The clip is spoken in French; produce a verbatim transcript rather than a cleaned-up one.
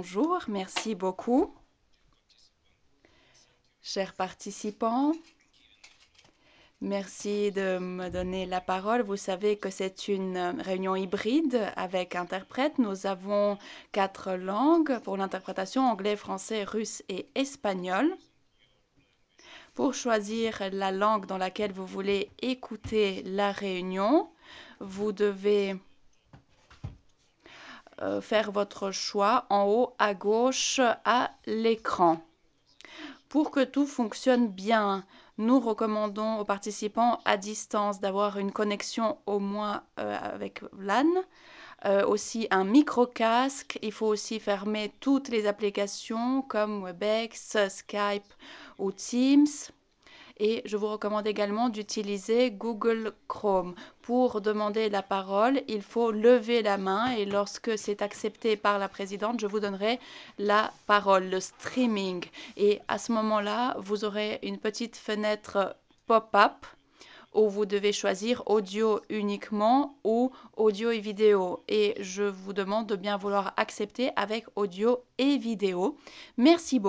Bonjour, merci beaucoup. Chers participants, merci de me donner la parole. Vous savez que c'est une réunion hybride avec interprète. Nous avons quatre langues pour l'interprétation: anglais, français, russe et espagnol. Pour choisir la langue dans laquelle vous voulez écouter la réunion, vous devez euh, faire votre choix en haut à gauche à l'écran. Pour que tout fonctionne bien, nous recommandons aux participants à distance d'avoir une connexion au moins euh, avec LAN, euh, aussi un micro-casque. Il faut aussi fermer toutes les applications comme Webex, Skype ou Teams. Et je vous recommande également d'utiliser Google Chrome. Pour demander la parole, il faut lever la main et lorsque c'est accepté par la présidente, je vous donnerai la parole, le streaming. Et à ce moment-là, vous aurez une petite fenêtre pop-up où vous devez choisir audio uniquement ou audio et vidéo. Et je vous demande de bien vouloir accepter avec audio et vidéo. Merci beaucoup.